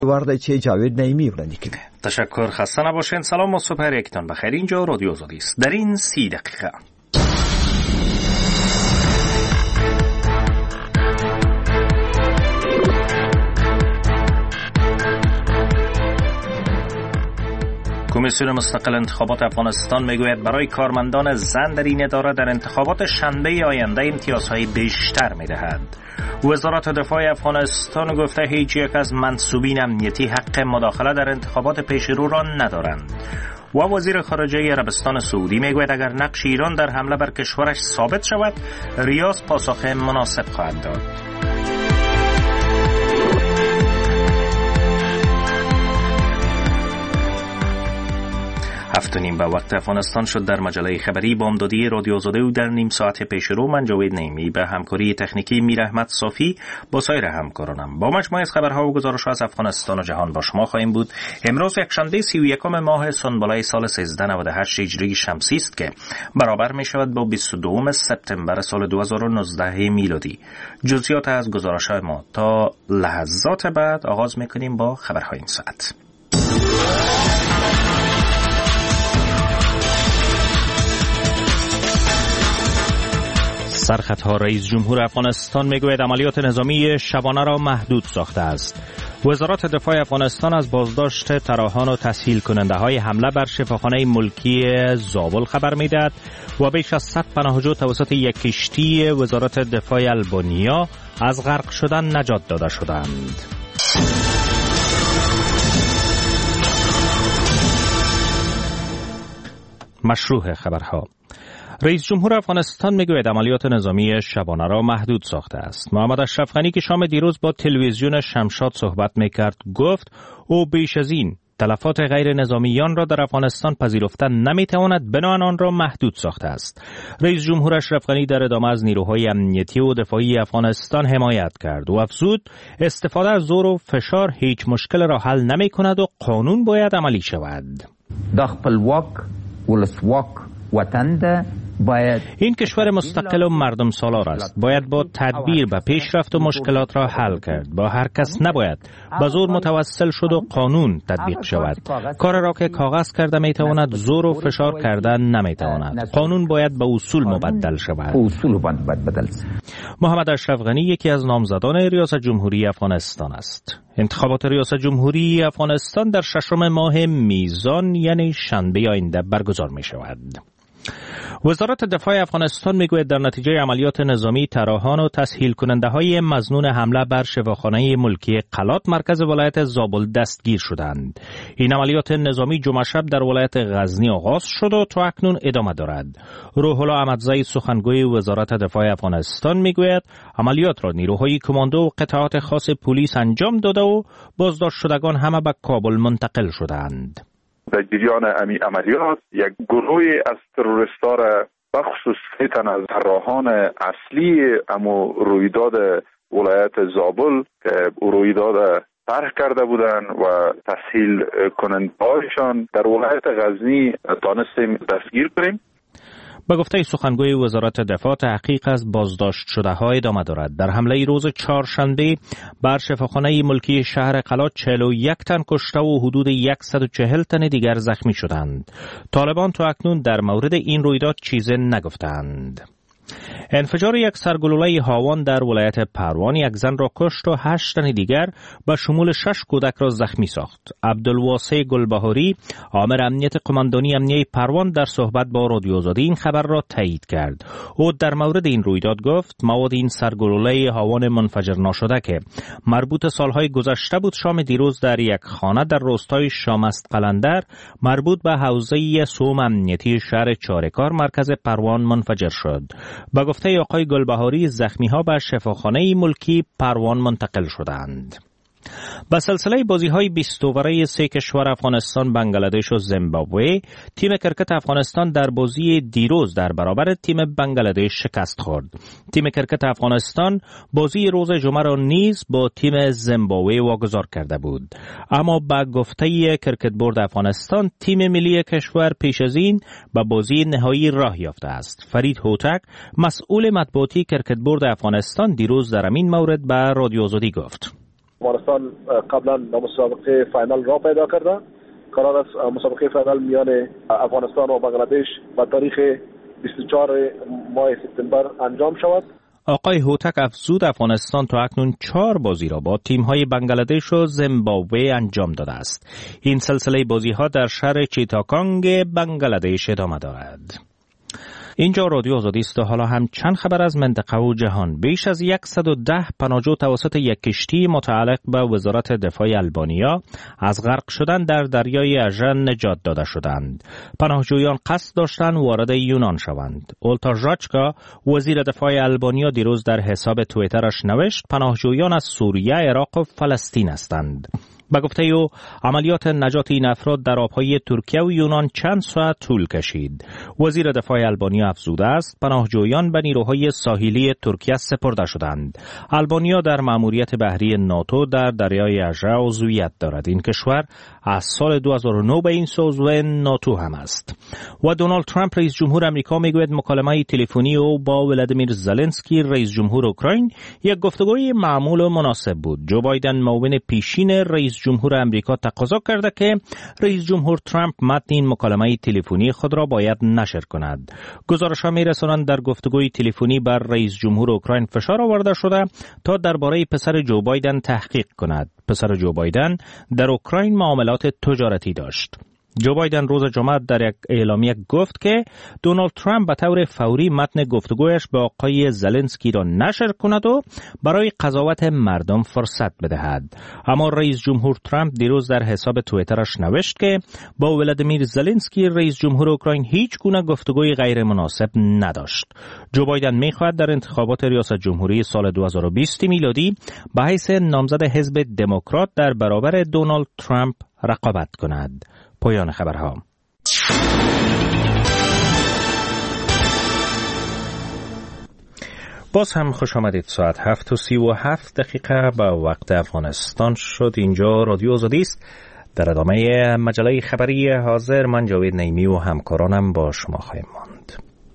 وارد چه جاوید نعیمی ورانی کنه. تشکر، خسته نباشین. سلام و صبح یکتان بخیر. اینجا رادیو آزادی است. در این 30 دقیقه کمیسیون مستقل انتخابات افغانستان میگوید برای کارمندان زن در این اداره در انتخابات شنبه آینده امتیازهای بیشتر میدهد. وزارت دفاع افغانستان گفته هیچ یک از منصوبین امنیتی حق مداخله در انتخابات پیشرو را ندارند. و وزیر خارجه عربستان سعودی میگوید اگر نقش ایران در حمله بر کشورش ثابت شود، ریاض پاسخ مناسب خواهد داد. 7:30 به وقت افغانستان شد. در مجله خبری بامدادی رادیو آزادی و در نیم ساعت پیش رو من جاوید نعیمی به همکاری تکنیکی میر احمد صافی با سایر همکارانم با مجموعه از خبرها و گزارش‌ها از افغانستان و جهان با شما خواهیم بود. امروز یکشنبه 31 ماه سنبله سال 1398 هجری شمسی است که برابر می شود با 22 سپتامبر سال 2019 میلادی. جزئیات از گزارش‌های ما تا لحظات بعد آغاز می‌کنیم با خبرهای این ساعت. سرخطها رئیس جمهور افغانستان میگوید عملیات نظامی شبانه را محدود ساخته است. وزارت دفاع افغانستان از بازداشت طراحان و تسهیل کننده های حمله بر شفاخانه ملکی زابل خبر میدهد و بیش از 100 پناهجو توسط یک کشتی وزارت دفاع البانیا از غرق شدن نجات داده شدند. مشروع خبرها. رئیس جمهور افغانستان میگوید عملیات نظامی شبانه را محدود ساخته است. محمد اشرف غنی که شام دیروز با تلویزیون شمشاد صحبت میکرد گفت او بیش از این تلفات غیر نظامیان را در افغانستان پذیرفته نمیتواند، بنابراین آن را محدود ساخته است. رئیس جمهور اشرف غنی در ادامه از نیروهای امنیتی و دفاعی افغانستان حمایت کرد و افزود استفاده از زور و فشار هیچ مشکل را حل نمیکند و قانون باید عملی شود. د خپلواک ولسواک وطن ده این کشور مستقل و مردم سالار است. باید با تدبیر به پیشرفت و مشکلات را حل کرد. با هر کس نباید به زور متوسل شد و قانون تطبیق شود. کار را که کاغذ کرده میتواند، زور و فشار کردن نمیتواند. قانون باید به اصول مبدل شود. محمد اشرف غنی یکی از نامزدان ریاست جمهوری افغانستان است. انتخابات ریاست جمهوری افغانستان در 6 ماه میزان یعنی شنبه آینده برگزار می شود. وزارت دفاع افغانستان میگوید در نتیجه عملیات نظامی طراحان و تسهیل کننده های مظنون حمله بر شفاخانه ملکی قلات مرکز ولایت زابل دستگیر شدند. این عملیات نظامی جمعه شب در ولایت غزنی آغاز شد و تا اکنون ادامه دارد. روح الله احمدزی سخنگوی وزارت دفاع افغانستان میگوید عملیات را نیروهای کماندو و قطعات خاص پلیس انجام داده و بازداشت شدگان همه به کابل منتقل شدند. در جریان امی عملیات یک گروهی از تروریست‌ها را بخصوص 3 تن از طراحان اصلی امو رویداد ولایت زابل که رویداد طرح کرده بودند و تسهیل کننده‌هایشان در ولایت غزنی تانستیم دستگیر کنیم. به گفته سخنگوی وزارت دفاع تحقیق از بازداشت شده ها ادامه دارد. در حمله روز چهارشنبه بر شفاخانه ملکی شهر قلات 41 تن کشته و حدود 140 تن دیگر زخمی شدند. طالبان تا اکنون در مورد این رویداد چیزی نگفتند. انفجار یک سرگلوله هاوان در ولایت پروان یک زن را کشت و 8 تن دیگر به شمول 6 کودک را زخمی ساخت. عبدالواسع گلبهاری آمر امنیت قماندانی امنیه پروان در صحبت با رادیو آزادی این خبر را تایید کرد. او در مورد این رویداد گفت مواد این سرگلوله هاوان منفجر ناشده که مربوط سالهای گذشته بود شام دیروز در یک خانه در روستای شامست قلندر مربوط به حوزه سوم امنیتی شهر چارکار مرکز پروان منفجر شد. با گفته آقای گلبهاری زخمی‌ها به شفاخانه ملکی پروان منتقل شدند. با سلسله بازی‌های 20 اوره 3 کشور افغانستان، بنگلادش و زیمبابوه، تیم کرکت افغانستان در بازی دیروز در برابر تیم بنگلادش شکست خورد. تیم کرکت افغانستان بازی روز جمعه را نیز با تیم زیمبابوه واگذار کرده بود. اما با گفته کرکت بورد افغانستان تیم ملی کشور پیش از این به بازی نهایی راه یافته است. فرید هوتک مسئول مطبوعاتی کرکت بورد افغانستان دیروز در این مورد به رادیو آزادی گفت: افغانستان قبلا مسابقه فاینال را پیدا کرده. قرار است مسابقه فاینال میان افغانستان و بنگلادش به تاریخ 24 ماه سپتامبر انجام شود. آقای هوتک افزود افغانستان تا اکنون 4 بازی را با تیم‌های بنگلادش و زیمبابوه انجام داده است. این سلسله بازی‌ها در شهر چیتاکانگ بنگلادش ادامه دارد. اینجا رادیو آزادی است و حالا هم چند خبر از منطقه و جهان. بیش از 110 پناهجو توسط یک کشتی متعلق به وزارت دفاع آلبانیا از غرق شدن در دریای اژن نجات داده شدند. پناهجویان قصد داشتند وارد یونان شوند. اولتا ژاچکا وزیر دفاع آلبانیا دیروز در حساب توییترش نوشت پناهجویان از سوریه، عراق و فلسطین هستند. به گفته او عملیات نجات این افراد در آبهای ترکیه و یونان چند ساعت طول کشید. وزیر دفاع آلبانیا افزوده است پناهجویان به نیروهای ساحلی ترکیه سپرده شدند. آلبانیا در مأموریت بحری ناتو در دریای اژه عضویت دارد. این کشور از سال 2009 به این عضو ناتو هم است. و دونالد ترامپ رئیس جمهور آمریکا میگوید مکالمه تلفنی او با ولادیمیر زلنسکی رئیس جمهور اوکراین یک گفتگوی معمول و مناسب بود. جو بایدن معاون پیشین رئیس جمهور آمریکا تقاضا کرده که رئیس جمهور ترامپ متن این مکالمه تلفنی خود را باید نشر کند. گزارش‌ها می‌رسانند در گفتگوی تلفنی بر رئیس جمهور اوکراین فشار آورده شده تا درباره پسر جو بایدن تحقیق کند. پسر جو بایدن در اوکراین معاملات تجارتی داشت. جو بایدن روز جمعه در یک اعلامیه گفت که دونالد ترامپ به طور فوری متن گفتگویش با آقای زلنسکی را نشر کند و برای قضاوت مردم فرصت بدهد. اما رئیس جمهور ترامپ دیروز در حساب توییترش نوشت که با ولادیمیر زلنسکی رئیس جمهور اوکراین هیچ گونه گفتگوی غیر مناسب نداشت. جو بایدن می‌خواهد در انتخابات ریاست جمهوری سال 2020 میلادی به حیث نامزد حزب دموکرات در برابر دونالد ترامپ رقابت کند. پایان خبرها. باز هم خوش آمدید. ساعت 7:37 به وقت افغانستان شد. اینجا رادیو آزادی است. در ادامه مجله خبری حاضر من جاوید نیمی و همکارانم با شما خواهیم ماند.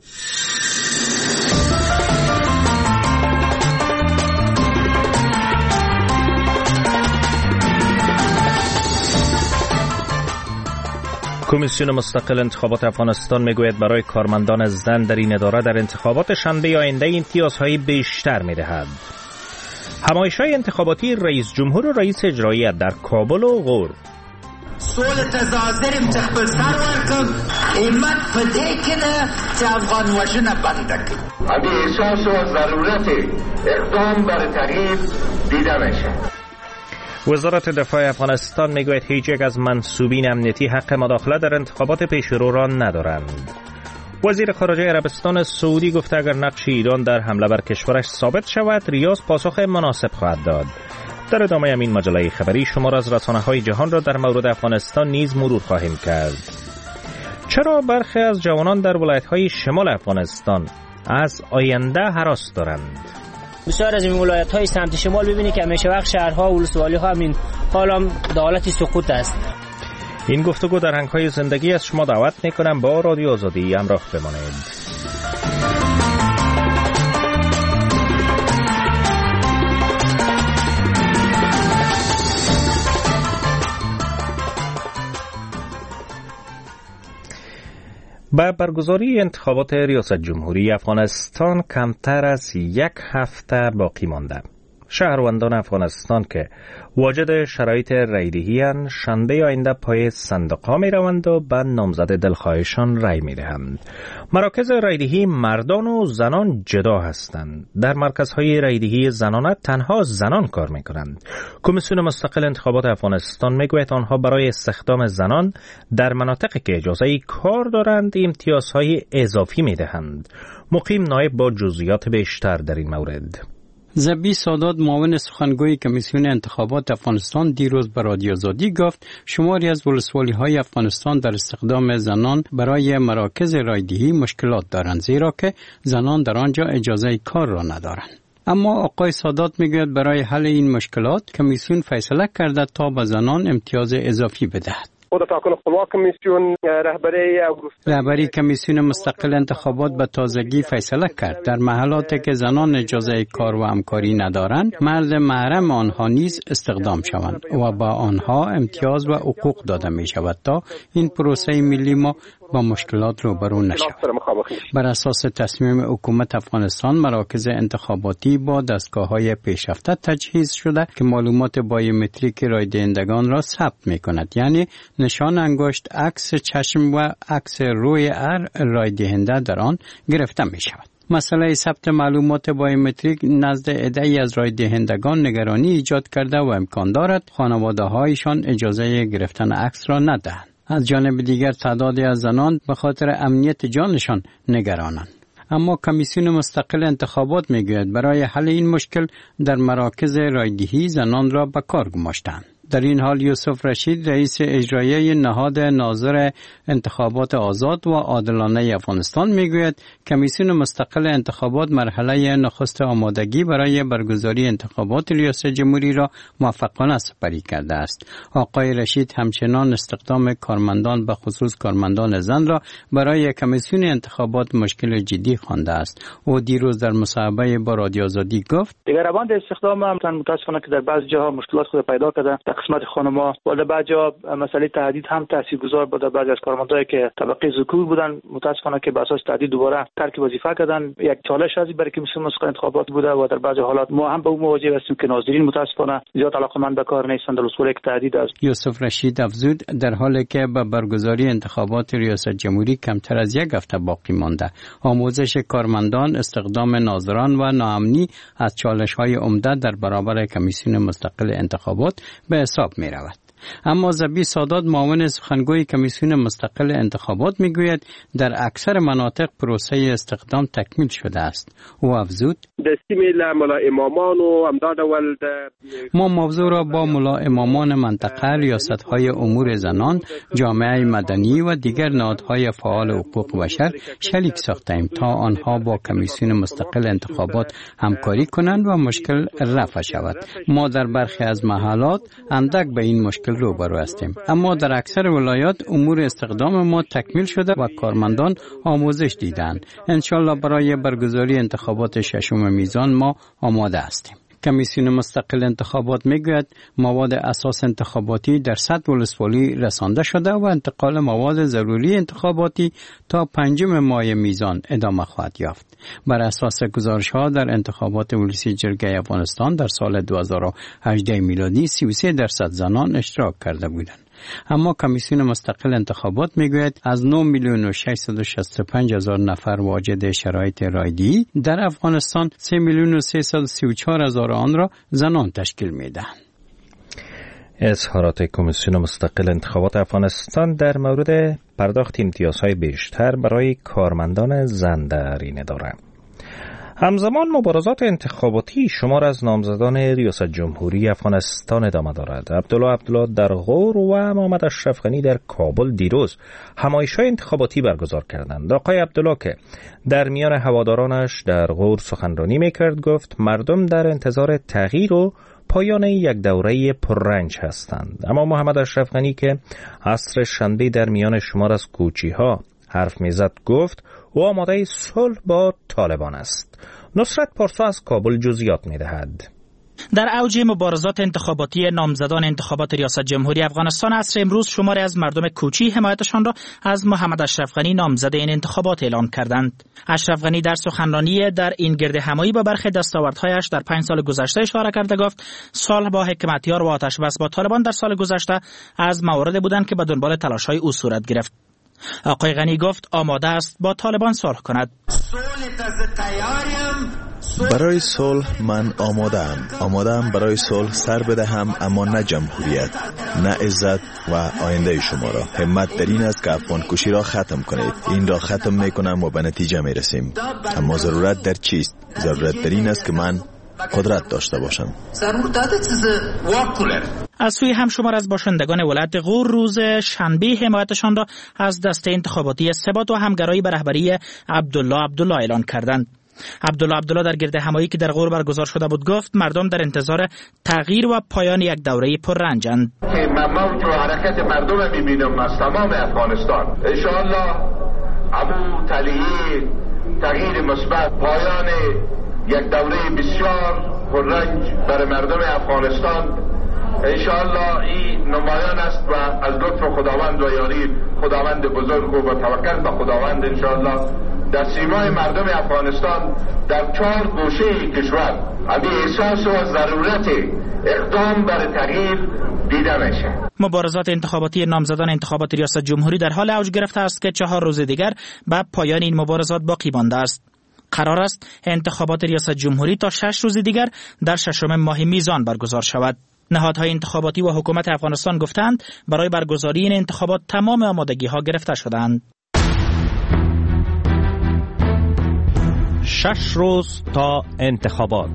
کمیسیون مستقل انتخابات افغانستان میگوید برای کارمندان زن در این اداره در انتخابات شنبه آینده امتیازهای بیشتر میدهد. همایش‌های انتخاباتی رئیس جمهور و رئیس اجرایی در کابل و غور. سول تظاهرم تخبر سر ورکم ایمت پده کنه که افغان وشنه بنده کنه. اگه احساس و ضرورت اقدام بر تغییر دیده میشه. وزارت دفاع افغانستان میگوید هیچ یک از منصوبین امنیتی حق مداخله در انتخابات پیشرو را ندارند. وزیر خارجه عربستان سعودی گفته اگر نقش ایران در حمله بر کشورش ثابت شود ریاض پاسخ مناسب خواهد داد. در ادامه این مجله خبری شمار از رسانه‌های جهان را در مورد افغانستان نیز مرور خواهیم کرد. چرا برخی از جوانان در ولایت‌های شمال افغانستان از آینده هراس دارند؟ بسیار از این ولایت‌های سمت شمال ببینید که همیشه وقت شهرها و ولسوالی‌ها همین حالا در حالت سقوط است. این گفتگو در هنگ‌های زندگی از شما دعوت می‌کنم با رادیو آزادی همراه بمانید. با برگزاری انتخابات ریاست جمهوری افغانستان کمتر از یک هفته باقی مانده. شهروندان افغانستان که واجد شرایط رایدهی‌اند شنبه آینده پای صندوق‌ها می‌روند و به نامزد دلخواهشان رای می‌دهند. مراکز رایدهی مردان و زنان جدا هستند. در مرکزهای رایدهی زنانه تنها زنان کار می‌کنند. کمیسیون مستقل انتخابات افغانستان می‌گوید آنها برای استخدام زنان در مناطقی که اجازه کار دارند امتیازهای اضافی می‌دهند. مقیم نایب با جزئیات بیشتر در این مورد. زبی سادات معاون سخنگوی کمیسیون انتخابات افغانستان دیروز به رادیو آزادی گفت شماری از ولسوالی‌های افغانستان در استخدام زنان برای مراکز رایدهی مشکلات دارند زیرا که زنان در آنجا اجازه کار را ندارند. اما آقای سادات میگوید برای حل این مشکلات کمیسیون فیصله کرده تا به زنان امتیاز اضافی بدهد. رهبری کمیسیون مستقل انتخابات به تازگی فیصله کرد در محلاتی که زنان اجازه کار و همکاری ندارند مرد محرم آنها نیز استخدام شوند و با آنها امتیاز و حقوق داده می شود تا این پروسه ملی ما با مشکلات روبرو نشود. بر اساس تصمیم حکومت افغانستان مراکز انتخاباتی با دستگاه‌های پیشرفته تجهیز شده که معلومات بایومتریک رای دهندگان را ثبت می‌کند، یعنی نشان انگشت، عکس چشم و عکس روی هر رای دهنده در آن گرفته می‌شود. مسئله ثبت معلومات بایومتریک نزد عده‌ای از رای دهندگان نگرانی ایجاد کرده و امکان دارد خانواده‌هایشان اجازه گرفتن عکس را ندهند. از جانب دیگر تعدادی از زنان به خاطر امنیت جانشان نگرانند. اما کمیسیون مستقل انتخابات میگوید برای حل این مشکل در مراکز رایدهی زنان را به کار گماشتند. در این حال یوسف رشید رئیس اجرایی نهاد ناظر انتخابات آزاد و عادلانه افغانستان میگوید کمیسیون مستقل انتخابات مرحله نخست آمادگی برای برگزاری انتخابات ریاست جمهوری را موفقانه سپری کرده است. آقای رشید همچنان استخدام کارمندان به خصوص کارمندان زن را برای کمیسیون انتخابات مشکل جدی خوانده است. او دیروز در مصاحبه با رادیو آزادی گفت دیگر روند استخدام هم متاسفانه که در بعضی جاها مشکلات خود پیدا کرده. قسمت خانم‌ها و در بعضی جا مسئله تهدید هم تاثیرگذار بود. بعضی از کارمندایی که طبقه ذکور بودن متاسفانه که به اساس تهدید دوباره ترک وظیفه کردن. یک چالش ازی برای کمیسیون مستقل انتخابات بوده و در بعضی حالات ما هم به اون مواجه هستیم که ناظرین متاسفانه زیاد علاقه‌مند به کار نیستند در اصول یک تهدید است. یوسف رشید افزود در حالی که به برگزاری انتخابات ریاست جمهوری کمتر از یک هفته باقی مانده، آموزش کارمندان، استخدام ناظران و ناامنی از چالش‌های عمده در برابر کمیسیون مستقل انتخابات به حساب می رود. اما زبی سادات معاون سخنگوی کمیسیون مستقل انتخابات میگوید در اکثر مناطق پروسه استخدام تکمیل شده است. او افزود ما موضوع را با ملا امامان منطقه، ریاست‌های امور زنان، جامعه مدنی و دیگر نهادهای فعال حقوق بشر شریک ساختیم تا آنها با کمیسیون مستقل انتخابات همکاری کنند و مشکل رفع شود. ما در برخی از محلات اندک به این مشکل روبرو هستیم، اما در اکثر ولایات امور استخدام ما تکمیل شده و کارمندان آموزش دیدند. انشالله برای برگزاری انتخابات ششم میزان ما آماده هستیم. کمیسیون مستقل انتخابات میگوید مواد اساس انتخاباتی در سطح ولسوالی رسانده شده و انتقال مواد ضروری انتخاباتی تا 5 ماه میزان ادامه خواهد یافت. بر اساس گزارش‌ها در انتخابات ولسی جرگه افغانستان در سال 2018 میلادی 33% زنان اشتراک کرده بودند. اما کمیسیون مستقل انتخابات میگوید از 9,665,000 نفر واجد شرایط رایدهی در افغانستان 3,334,000 آن را زنان تشکیل میدهند. اظهارات کمیسیون مستقل انتخابات افغانستان در مورد پرداخت امتیازهای بیشتر برای کارمندان زن در این اداره. همزمان مبارزات انتخاباتی شمار از نامزدان ریاست جمهوری افغانستان ادامه دارد. عبدالله در غور و محمد اشرف غنی در کابل دیروز همایش‌های انتخاباتی برگزار کردند. آقای عبدالله که در میان هوادارانش در غور سخنرانی میکرد گفت مردم در انتظار تغییر و پایان یک دوره پررنج هستند. اما محمد اشرف غنی که عصر شنبه در میان شمار از کوچی‌ها حرف میزد گفت او آماده صلح با طالبان است. نصرت پارسا از کابل جزئیات میدهد. در اوج مبارزات انتخاباتی نامزدان انتخابات ریاست جمهوری افغانستان عصر امروز شماری از مردم کوچی حمایتشان را از محمد اشرف غنی نامزد این انتخابات اعلام کردند. اشرف غنی در سخنرانی در این گرد همایی با برخی دستاوردهایش در 5 سال گذشته اشاره کرده گفت صلح با حکمتیار و آتش بس با طالبان در سال گذشته از مواردی بودند که به دنبال تلاش‌های او صورت گرفت. آقای غنی گفت آماده است با طالبان صلح کند. برای صلح من آماده‌ام برای صلح سر بدهم، اما نه جمهوریت، نه عزت و آینده شما را. همت در این است که افغان کشی را ختم کنید. این را ختم میکنم و به نتیجه میرسیم. اما ضرورت در چیست؟ ضرورت در این است که من قدرت داشته باشم. از سوی همشمار از باشندگان ولایت غور روز شنبه حمایتشان را از دسته انتخاباتی ثبات و همگرایی به رهبری عبدالله اعلان کردند. عبدالله در گرد همایی که در غور برگزار شده بود گفت مردم در انتظار تغییر و پایان یک دوره پررنجند. که من موج و حرکت مردم میبینم از تمام افغانستان. انشاءالله ابو تلیه تغییر مثبت، پایان یک دوره بسیار پررنج برای مردم افغانستان انشاءالله این نمایان است و از لطف خداوند و یاری خداوند بزرگ و توکل به خداوند انشاءالله در سیمای مردم افغانستان در 4 گوشه کشور همین احساس و ضرورت اقدام بر تغییر دیده میشه. مبارزات انتخاباتی نامزدان انتخابات ریاست جمهوری در حال اوج گرفته است که 4 روز دیگر به پایان این مبارزات باقی مانده است. قرار است انتخابات ریاست جمهوری تا 6 روز دیگر در 6 ماه میزان برگزار شود. نهادهای انتخاباتی و حکومت افغانستان گفتند برای برگزاری این انتخابات تمام آمادگی‌ها گرفته شده‌اند. 6 روز تا انتخابات.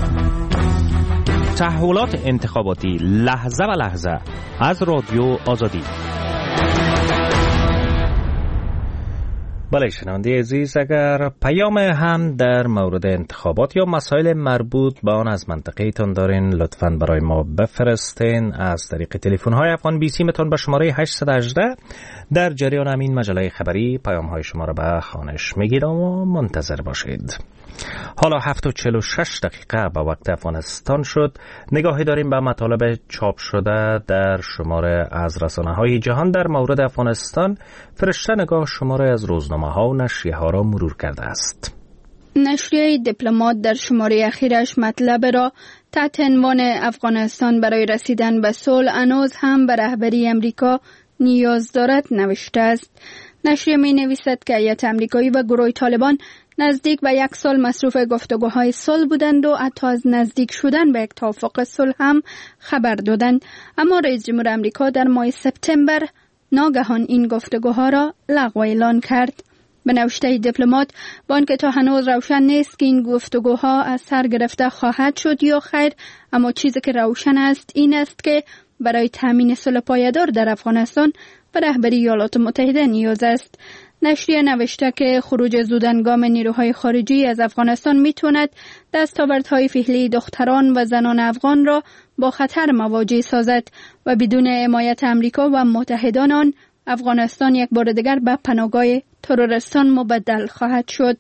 تحولات انتخاباتی لحظه به لحظه از رادیو آزادی. بله شنونده عزیز، اگر پیام هم در مورد انتخابات یا مسائل مربوط به آن از منطقه تان دارین لطفاً برای ما بفرستین. از طریق تلفن های افغان بی سی متون به شماره 818 در جریان همین مجله خبری پیام های شما را به خوانش میگیرم و منتظر باشید. حالا 7:46 به وقت افغانستان شد. نگاهی داریم به مطالب چاپ شده در شماره از رسانه‌های جهان در مورد افغانستان. فرشته نگاه شماره از روزنامه‌ها و نشریه‌ها را مرور کرده است. نشریه دیپلمات در شماره اخیرش مطلب را تحت عنوان افغانستان برای رسیدن به صلح هنوز هم به رهبری امریکا نیاز دارد نوشته است. نشریه می نویسد که هیئت امریکایی و گروه طالبان نزدیک به 1 سال مصروف گفتگوهای صلح بودند و حتی از نزدیک شدن به یک توافق صلح هم خبر دادند، اما رئیس جمهور امریکا در ماه سپتامبر ناگهان این گفتگوها را لغو اعلان کرد. به نوشته دیپلمات با آنکه تا هنوز روشن نیست که این گفتگوها از سر گرفته خواهد شد یا خیر، اما چیزی که روشن است این است که برای تامین صلح پایدار در افغانستان به رهبری ایالات متحده نیاز است. نشریه نوشته که خروج زودهنگام نیروهای خارجی از افغانستان میتواند دستاوردهای فعلی دختران و زنان افغان را با خطر مواجه سازد و بدون حمایت امریکا و متحدان آن افغانستان یک بار دیگر به پناهگاه تروریستان مبدل خواهد شد.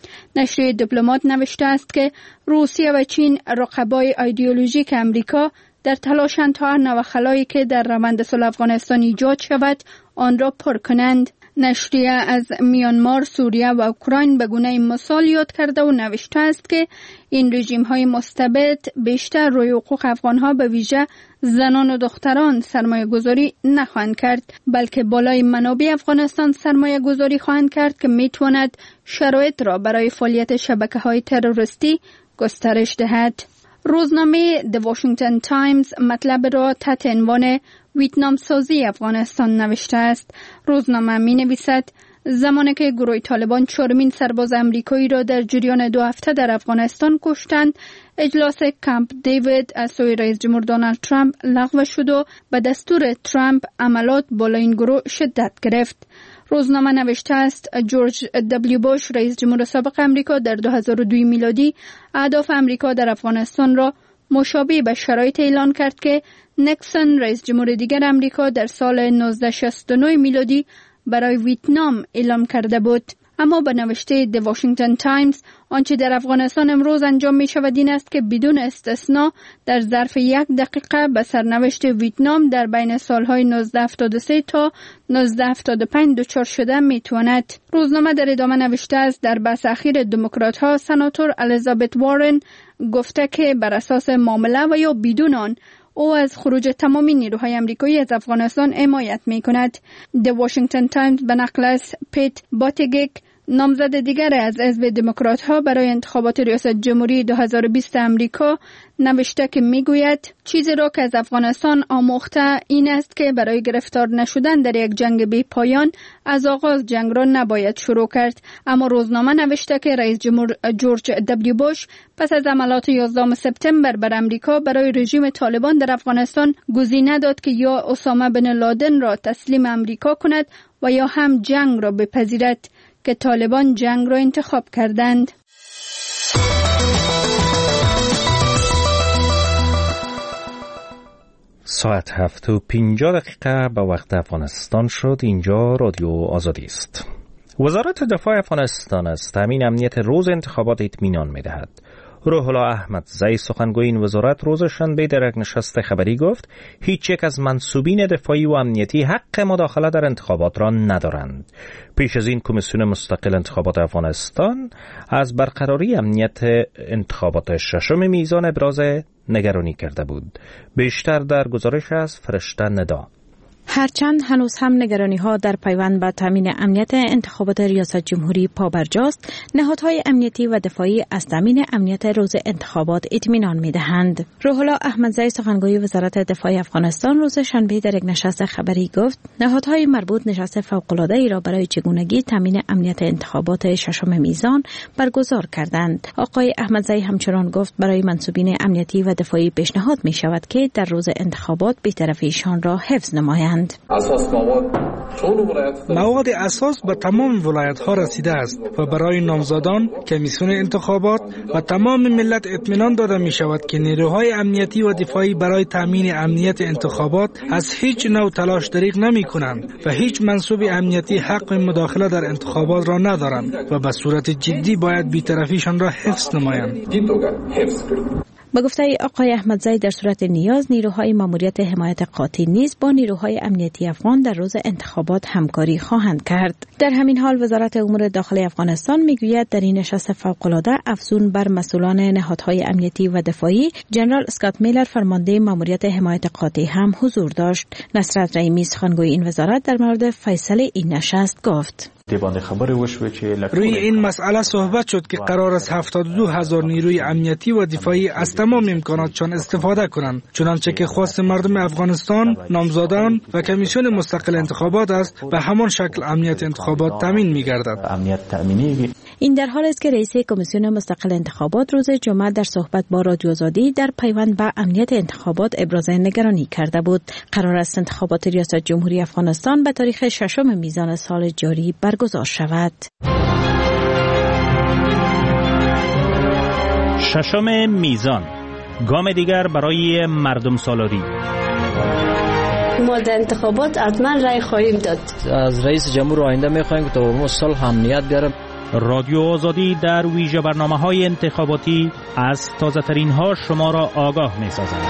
نشریه دیپلمات نوشته است که روسیه و چین رقبای ایدئولوژیک امریکا در تلاشند تا هر نوع خلایی که در روند صلح افغانستان ایجاد شود آن را پر کنند. نشریه از میانمار، سوریه و اوکراین به گونه مثال یاد کرده و نوشته است که این رژیم‌های مستبد بیشتر روی حقوق افغان‌ها به ویژه زنان و دختران سرمایه گذاری نخواهند کرد، بلکه بالای منابع افغانستان سرمایه گذاری خواهند کرد که میتواند شرایط را برای فعالیت شبکه‌های تروریستی گسترش دهد. روزنامه The Washington Times مطلب را تحت عنوان ویتنام سازی افغانستان نوشته است. روزنامه می نویسد زمانی که گروه طالبان 4مین سرباز امریکایی را در جریان 2 هفته در افغانستان کشتند، اجلاس کمپ دیوید از سوی رئیس جمهور دونالد ترامپ لغو شد و به دستور ترامپ عملات بالای این گروه شدت گرفت. روزنامه نوشته است جورج دبلیو بوش رئیس جمهور سابق امریکا در 2002 میلادی اهداف امریکا در افغانستان را مشابه به شرایط اعلان کرد که نیکسون رئیس جمهور دیگر امریکا در سال 1969 میلادی برای ویتنام اعلام کرده بود. اما به نوشته The Washington Times آنچه در افغانستان امروز انجام می شود این است که بدون استثنا در ظرف 1 دقیقه به سرنوشت ویتنام در بین سالهای 1973 تا 1975 دچار شده می تواند. روزنامه در ادامه نوشته است در بحث اخیر دموکرات ها سناتور الیزابت وارن گفته که بر اساس معامله و یا بدون آن او از خروج تمامی نیروهای امریکایی از افغانستان حمایت می کند. The Washington Times به نقل از پیت باتیگیک نامزد دیگر از حزب دموکرات ها برای انتخابات ریاست جمهوری 2020 امریکا نوشته که میگوید چیزی را که از افغانستان آموخته این است که برای گرفتار نشدن در یک جنگ بی پایان از آغاز جنگ را نباید شروع کرد. اما روزنامه نوشته که رئیس جمهور جورج دبلیو بوش پس از عملات 11 سپتامبر بر امریکا برای رژیم طالبان در افغانستان گزینه داد که یا اسامه بن لادن را تسلیم امریکا کند و یا هم جنگ را بپذیرد که طالبان جنگ را انتخاب کردند. ساعت 7:50 به وقت افغانستان شد. اینجا رادیو آزادی است. وزارت دفاع افغانستان از تامین امنیت روز انتخابات اطمینان می‌دهد. روح الله احمدزی سخنگوی این وزارت روز شنبه در یک نشست خبری گفت هیچ یک از منصوبین دفاعی و امنیتی حق مداخله در انتخابات را ندارند. پیش از این کمیسیون مستقل انتخابات افغانستان از برقراری امنیت انتخابات ششم میزان ابراز نگرانی کرده بود. بیشتر در گزارش از فرشته ندا. هرچند هنوز هم نگرانی‌ها در پیوند به تامین امنیت انتخابات ریاست جمهوری پابرجاست، نهادهای امنیتی و دفاعی از تامین امنیت روز انتخابات اطمینان می‌دهند. روح الله احمدزی سخنگوی وزارت دفاع افغانستان روز شنبه در یک نشست خبری گفت نهادهای مربوط نشست فوق‌العاده‌ای را برای چگونگی تامین امنیت انتخابات ششم میزان برگزار کردند. آقای احمدزی همچنان گفت برای منصوبین امنیتی و دفاعی پیشنهاد می‌شود که در روز انتخابات بی‌طرفی ایشان را حفظ نمایند. مواد اساس به تمام ولایت‌ها رسیده است و برای نامزدان، کمیسیون انتخابات و تمام ملت اطمینان داده می شود که نیروهای امنیتی و دفاعی برای تامین امنیت انتخابات از هیچ نوع تلاش دریغ نمی کنند و هیچ منصوب امنیتی حق مداخله در انتخابات را ندارند و به صورت جدی باید بی‌طرفیشان را حفظ نمایند. با گفته آقای احمدزی در صورت نیاز نیروهای ماموریت حمایت قاطع نیز با نیروهای امنیتی افغان در روز انتخابات همکاری خواهند کرد. در همین حال وزارت امور داخلی افغانستان میگوید در این نشست فوق‌العاده افزون بر مسئولان نهادهای امنیتی و دفاعی جنرال اسکات میلر فرمانده ماموریت حمایت قاطع هم حضور داشت. نصرت رحیمی سخنگوی این وزارت در مورد فیصله این نشست گفت روی این مسئله صحبت شد که قرار است 72,000 نیروی امنیتی و دفاعی از تمام امکاناتشان استفاده کنند، چنانچه که خواست مردم افغانستان، نامزدان و کمیسیون مستقل انتخابات است و همان شکل امنیت انتخابات تامین می‌گردد. این در حال است که رئیس کمیسیون مستقل انتخابات روز جمعه در صحبت با رادیو آزادی در پیوند به امنیت انتخابات ابراز نگرانی کرده بود. قرار است انتخابات ریاست جمهوری افغانستان به تاریخ 6 میزان سال جاری برگزار شود. 6 میزان، گام دیگر برای مردم سالاری. ما در انتخابات حتما رای خواهیم داد. از رئیس جمهور آینده می‌خواهیم که تا صلح امنیت بیاره. رادیو آزادی در ویژه برنامه‌های انتخاباتی از تازه‌ترین ها شما را آگاه می‌سازد.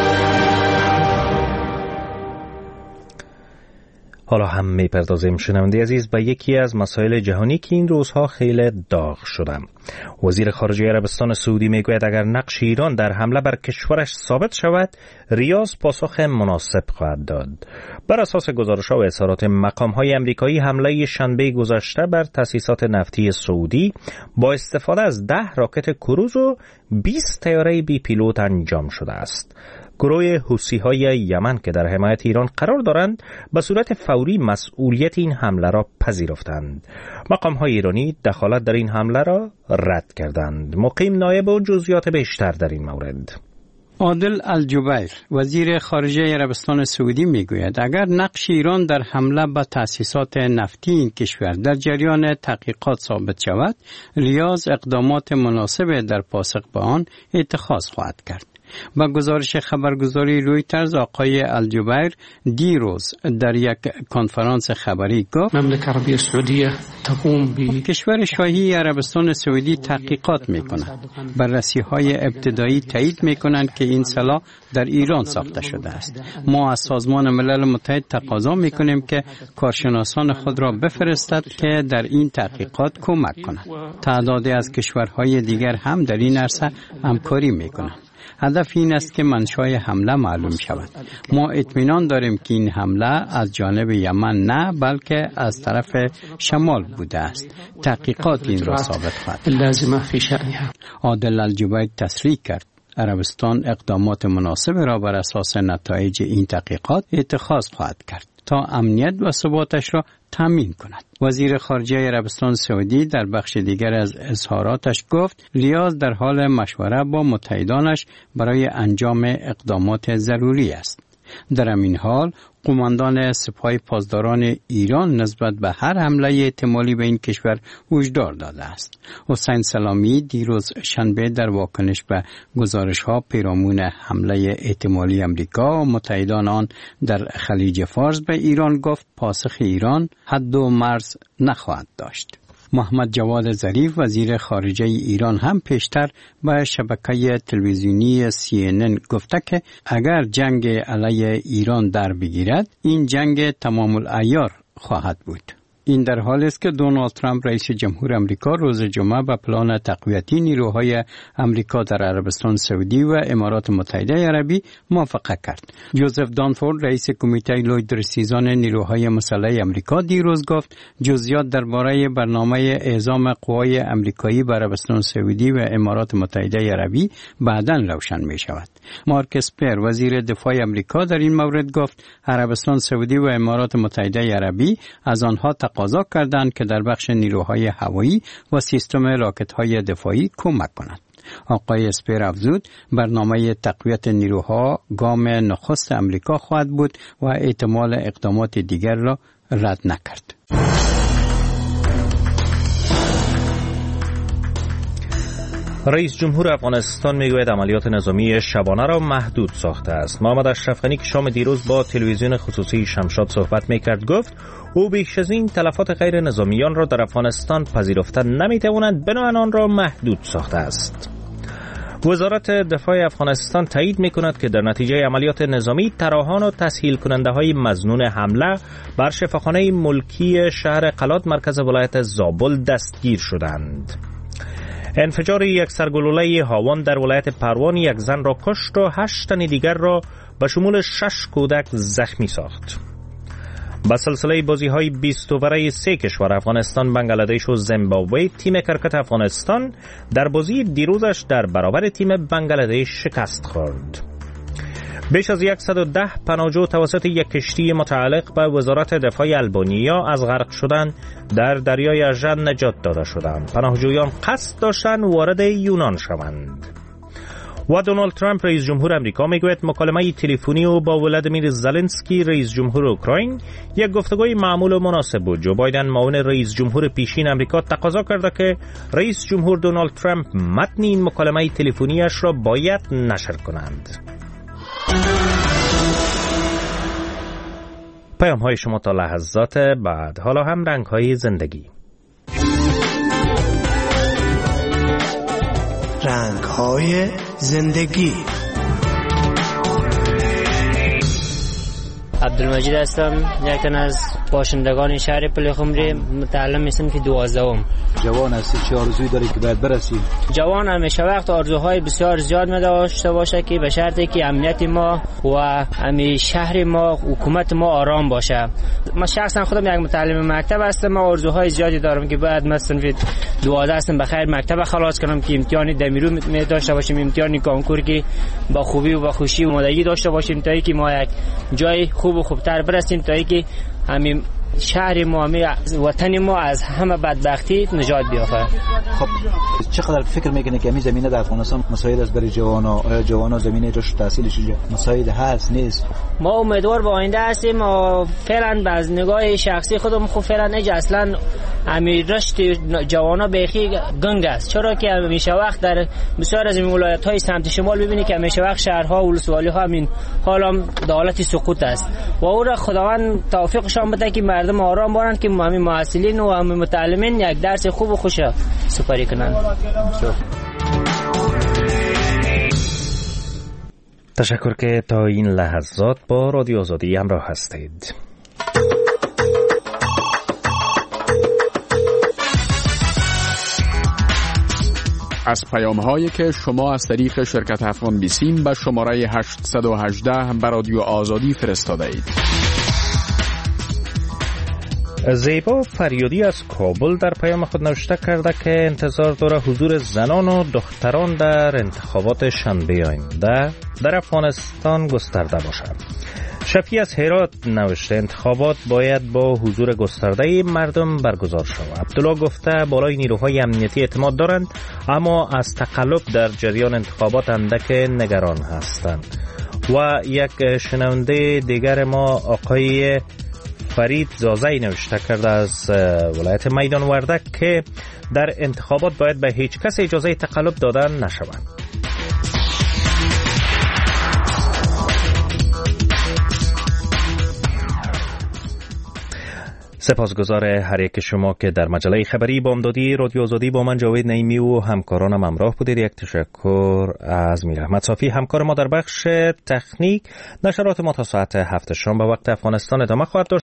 حالا هم می‌پردازیم شنونده عزیز به یکی از مسائل جهانی که این روزها خیلی داغ شده. وزیر خارجه عربستان سعودی میگوید اگر نقش ایران در حمله بر کشورش ثابت شود، ریاض پاسخ مناسب خواهد داد. بر اساس گزارش‌ها و اظهارات مقام‌های آمریکایی، حمله شنبه گذشته بر تأسیسات نفتی سعودی با استفاده از 10 راکت کروز و 20 طیاره بی پیلوت انجام شده است. گروه حوثی‌های یمن که در حمایت ایران قرار دارند به صورت فوری مسئولیت این حمله را پذیرفتند. مقام‌های ایرانی دخالت در این حمله را رد کردند. مقیم نایب و جزئیات بیشتر در این مورد. عادل الجبیر وزیر خارجه عربستان سعودی میگوید اگر نقش ایران در حمله به تأسیسات نفتی این کشور در جریان تحقیقات ثابت شود، ریاض اقدامات مناسب در پاسخ به آن اتخاذ خواهد کرد. با گزارش خبرگزاری رویترز آقای الجبیر دیروز در یک کنفرانس خبری گفت مملکت عربیه سعودیه تقوم کشور شاهی عربستان سعودی تحقیقات می‌کند. بررسی‌های ابتدایی تایید می‌کنند که این سلاح در ایران ساخته شده است. ما از سازمان ملل متحد تقاضا می‌کنیم که کارشناسان خود را بفرستد که در این تحقیقات کمک کنند. تعدادی از کشورهای دیگر هم در این عرصه همکاری می‌کنند. هدف این است که منشأ حمله معلوم شود. ما اطمینان داریم که این حمله از جانب یمن نه بلکه از طرف شمال بوده است. تحقیقات این را ثابت خواهد. عادل الجبیر تصریح کرد عربستان اقدامات مناسب را بر اساس نتایج این تحقیقات اتخاذ خواهد کرد تا امنیت و ثباتش را تامین کند. وزیر خارجه عربستان سعودی در بخش دیگر از اظهاراتش گفت ریاض در حال مشوره با متحدانش برای انجام اقدامات ضروری است. در همین حال قماندان سپاه پاسداران ایران نسبت به هر حمله احتمالی به این کشور هشدار داده است. حسین سلامی دیروز شنبه در واکنش به گزارش‌ها پیرامون حمله احتمالی امریکا و متحدان آن در خلیج فارس به ایران گفت پاسخ ایران حد و مرز نخواهد داشت. محمد جواد ظریف وزیر خارجه ایران هم پیشتر به شبکه تلویزیونی CNN گفته که اگر جنگ علیه ایران در بگیرد این جنگ تمام العیار خواهد بود. این در حالی است که دونالد ترامپ رئیس جمهور آمریکا روز جمعه به پلان تقویتی نیروهای آمریکا در عربستان سعودی و امارات متحده عربی موافقت کرد. جوزف دانفورد رئیس کمیته لویدرسیزان نیروهای مسلح آمریکا دیروز گفت جزئیات درباره برنامه اعزام قوای آمریکایی به عربستان سعودی و امارات متحده عربی بعداً روشن می شود. مارک اسپر وزیر دفاع آمریکا در این مورد گفت عربستان سعودی و امارات متحده عربی از آنها تقاضا کردند که در بخش نیروهای هوایی و سیستم راکت‌های دفاعی کمک کنند. آقای اسپر افزود برنامه تقویت نیروها گام نخست امریکا خواهد بود و احتمال اقدامات دیگر را رد نکرد. رئیس جمهور افغانستان میگوید عملیات نظامی شبانه را محدود ساخته است. محمد اشرف غنی که شام دیروز با تلویزیون خصوصی شمشاد صحبت میکرد گفت او بیش از این تلفات غیر نظامیان را در افغانستان پذیرفته نمیتواند، بنابراین آن را محدود ساخته است. وزارت دفاع افغانستان تایید میکند که در نتیجه عملیات نظامی طراحان و تسهیل کننده های مظنون حمله بر شفاخانه ملکی شهر قلات مرکز ولایت زابل دستگیر شدند. انفجار یک سرگلوله هاون در ولایت پروان یک زن را کشت و 8 تن دیگر را به شمول 6 کودک زخمی ساخت. با سلسله بازی‌های 20 اووره 3 کشور افغانستان، بنگلادش و زیمبابوه، تیم کرکت افغانستان در بازی دیروزش در برابر تیم بنگلادش شکست خورد. بیش از 110 پناهجو توسط یک کشتی متعلق به وزارت دفاع البانیا از غرق شدن در دریای اژن نجات داده شدند. پناهجویان قصد داشتند وارد یونان شوند. و دونالد ترامپ رئیس جمهور آمریکا میگوید مکالمه تلفنی او با ولادیمیر زلنسکی رئیس جمهور اوکراین یک گفتگوی معمول و مناسب بود. جو بایدن معاون رئیس جمهور پیشین آمریکا تقاضا کرده که رئیس جمهور دونالد ترامپ متن این مکالمه تلفنیش را باید نشر کنند. پیام های شما تا لحظات بعد. حالا هم رنگ های زندگی. رنگ های زندگی. عبدالمجید هستم، یک تن از باشندگان شهر پلخمری، متعلم هستم که 12ام. جوان هستی، چه آرزویی داری که باید برسی؟ جوان همیشه وقت آرزوهای بسیار زیاد داشته باشه که به شرطی که امنیت ما و امی شهر ما، حکومت ما آرام باشه. من شخصا خودم یک متعلم مکتب هستم، من آرزوهای زیادی دارم که بعد مثلا 12 هستم بخیر مکتب خلاص کنم که امتحان دمیرو می داشته باشیم، امتحان کنکور که با خوبی و با خوشی و آمادگی داشته باشیم تا اینکه ما یک جای خوب و خوبتر برسیم، تا اینکه همین شهر ما، وطن ما از همه بدبختی نجات بیافته. خب چقدر فکر میکنه که این زمینه در افغانستان مساعد است برای جوانا؟ آیا جوانا زمینه رشد تحصیلش مساعد هست نیست؟ ما امیدوار به آینده هستیم و فعلا از نگاه شخصی خودم خب فعلا اصلا امیر رشد جوانا بیخی گنگ است، چرا که همیشه وقت در بسیار از این ولایت‌های سمت شمال ببینی که همیشه وقت شهرها و ولسوالی‌ها همین حالا در حالت سقوط است و او را خداوند توفیقشان بده که مردم آرام باشند که همین معلمین و همین متعلمین یک درس خوب و خوش سپری کنند. تشکر که تا این لحظات با رادیو آزادی همراه هستید. از پیام‌هایی که شما از طریق شرکت افغان بیسیم به شماره 818 به رادیو آزادی فرستاده اید. زیبا فریادی از کابل در پیام خود نوشته کرده که انتظار داره حضور زنان و دختران در انتخابات شنبه آینده در افغانستان گسترده باشد. شفیع از هرات نوشته انتخابات باید با حضور گسترده مردم برگزار شود. عبدالله گفته بالای نیروهای امنیتی اعتماد دارند اما از تقلب در جریان انتخابات اندک نگران هستند. و یک شنونده دیگر ما آقای فرید زازی نوشته کرده از ولایت میدان وردک که در انتخابات باید به هیچ کس اجازه تقلب دادن نشود. سپاسگزار هر یک شما که در مجله خبری بامدادی رادیو آزادی با من جاوید نعیمی و همکارانم همراه بودید. یک تشکر از میر احمد صافی همکار ما در بخش تکنیک. نشرات ما تا ساعت 7 شام به وقت افغانستان ادامه خواهد داشت.